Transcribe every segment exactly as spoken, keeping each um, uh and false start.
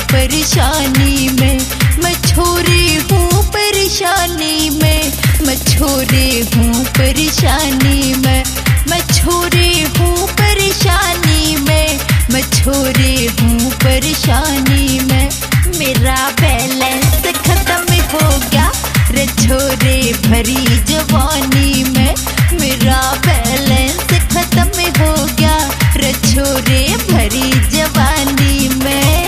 परेशानी में, मैं छोरी हूँ परेशानी में, मैं छोरी हूँ परेशानी में, मैं छोरी हूँ परेशानी में, मैं छोरी हूँ परेशानी में। मेरा बैलेंस खत्म हो गया रे छोरे भरी जवानी में, मेरा बैलेंस खत्म हो गया रे छोरे भरी जवानी में।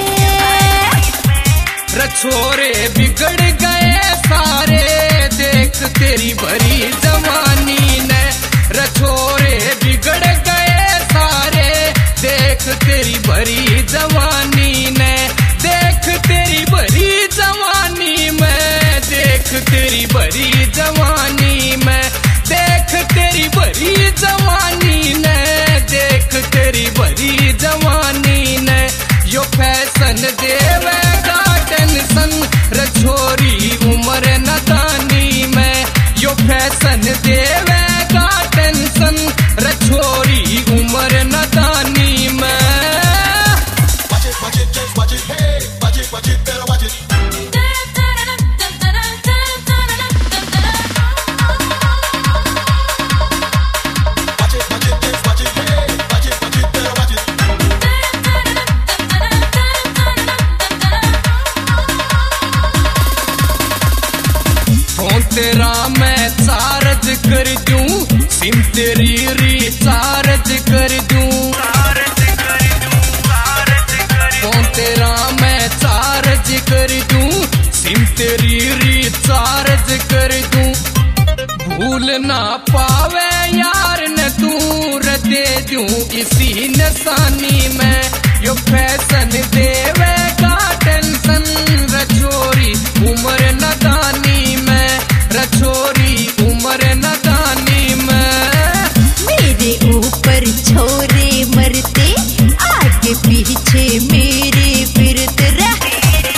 रे छोरे बिगड़ गए सारे देख तेरी भरी जवानी ने, रे छोरे बिगड़ गए सारे देख तेरी भरी जवानी ने, देख तेरी भरी जवानी में, देख तेरी भरी जवानी में, देख तेरी भरी जवानी ने, देख तेरी भरी जवानी ने। यो फैशन देवेगा टेंशन रे छोरी उम्र नदानी में, यो फैशन देवेगा टेंशन रे छोरी उम्र नदानी में। Watch it, watch it, just watch it, hey, watch it, watch it, better watch it. Watch it, watch it, just watch it, hey, watch it, watch it, better watch it. Phone तेरा मैं charge कर दूं, SIM तेरी recharge कर दूं, phone तेरा मैं charge कर दूं, सिम तेरी रिचार्ज कर दूं। भूल ना पावे यार न दूर दे दूं इसी निशानी में, यो फैशन देवेगा टेंशन रे छोरी उम्र नदानी में, रे छोरी उम्र नदानी में। मेरे ऊपर छोरे मरते आगे पीछे मेरे फिरते रहे,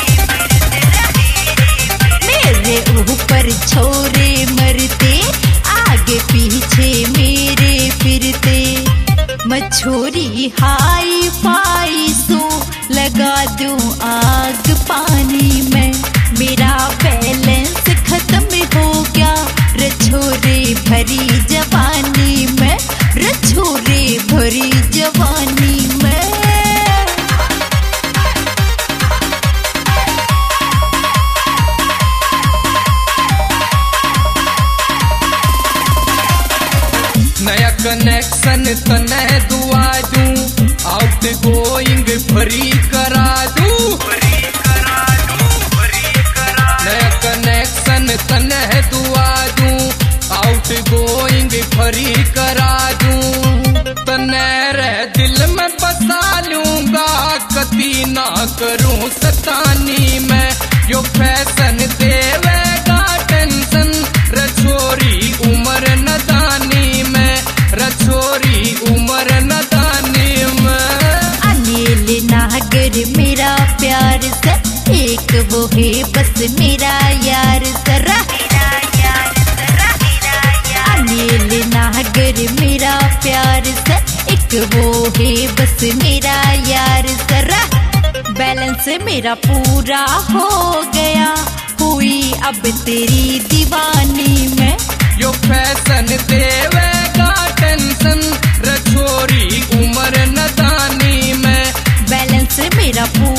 मेरे ऊपर छोरे मरते आगे पीछे मेरे फिरते। मैं छोरी हाई फाई सो लगा दूं आग पानी में, मेरा बैलेंस खत्म हो गया रे छोरे भरी जवानी में, रे छोरे भरी जवानी में। नया कनेक्शन तने दुआ दूं, आउट गोइंग फ्री करा दूं, नया कनेक्शन तने दुआ दूं, आउट गोइंग फ्री करा दूं। तने रह दिल में बसा लूंगा कती ना करूं सतानी में, यो फैशन देवेगा टेंशन रे छोरी उम्र नदानी में, रे छोरी उम्र नदानी में। अनिल नागर मेरा प्यार से, एक वो है बस मेरा यार जरा, अनिल नागर मेरा प्यार से, एक वो है बस मेरा यार जरा। बैलेंस मेरा पूरा हो गया हुई अब तेरी दीवानी में, यो फैशन देवेगा टेंशन रे छोरी उम्र नदानी में, बैलेंस मेरा पूरा